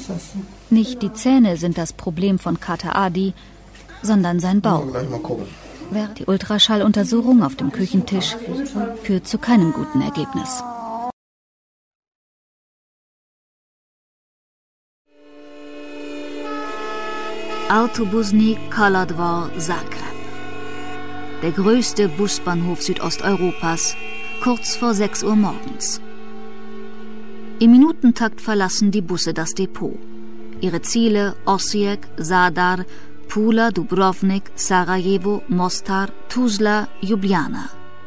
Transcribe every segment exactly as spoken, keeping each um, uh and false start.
Nicht die Zähne sind das Problem von Kater Adi, sondern sein Bauch. Die Ultraschalluntersuchung auf dem Küchentisch führt zu keinem guten Ergebnis. Autobusni Koladvor, Zagreb. Der größte Busbahnhof Südosteuropas, kurz vor sechs Uhr morgens. Im Minutentakt verlassen die Busse das Depot. Ihre Ziele Osijek, Zadar, Pula, Dubrovnik, Sarajevo, Mostar, Tuzla, Ljubljana.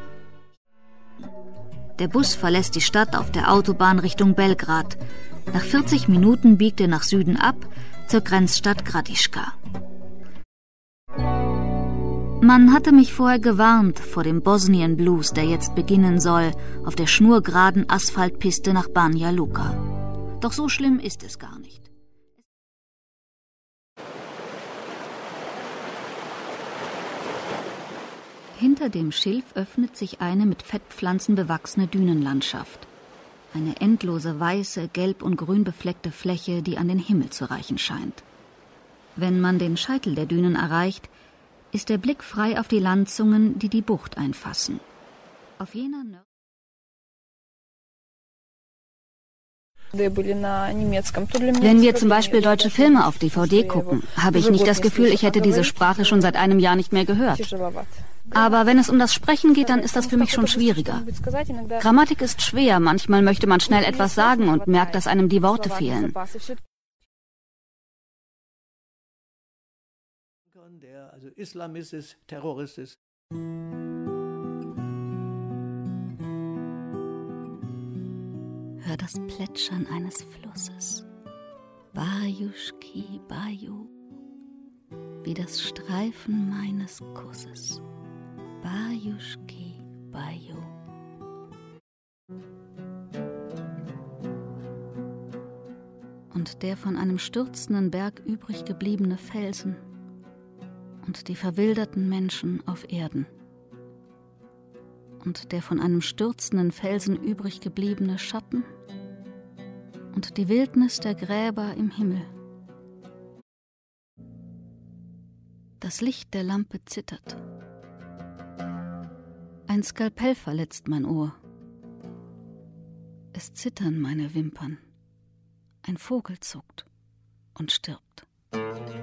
Der Bus verlässt die Stadt auf der Autobahn Richtung Belgrad. Nach vierzig Minuten biegt er nach Süden ab, zur Grenzstadt Gradiška. Man hatte mich vorher gewarnt vor dem Bosnien Blues, der jetzt beginnen soll, auf der schnurgeraden Asphaltpiste nach Banja Luka. Doch so schlimm ist es gar nicht. Hinter dem Schilf öffnet sich eine mit Fettpflanzen bewachsene Dünenlandschaft. Eine endlose weiße, gelb und grün befleckte Fläche, die an den Himmel zu reichen scheint. Wenn man den Scheitel der Dünen erreicht, ist der Blick frei auf die Landzungen, die die Bucht einfassen. Auf jener Nör- Wenn wir zum Beispiel deutsche Filme auf D V D gucken, habe ich nicht das Gefühl, ich hätte diese Sprache schon seit einem Jahr nicht mehr gehört. Aber wenn es um das Sprechen geht, dann ist das für mich schon schwieriger. Grammatik ist schwer, manchmal möchte man schnell etwas sagen und merkt, dass einem die Worte fehlen. Also Islamistisch, terroristisch. Hör das Plätschern eines Flusses. Bajuschki, Baju, wie das Streifen meines Kusses. Bajuschki, Baju. Und der von einem stürzenden Berg übrig gebliebene Felsen und die verwilderten Menschen auf Erden. Und der von einem stürzenden Felsen übrig gebliebene Schatten und die Wildnis der Gräber im Himmel. Das Licht der Lampe zittert. Ein Skalpell verletzt mein Ohr. Es zittern meine Wimpern. Ein Vogel zuckt und stirbt.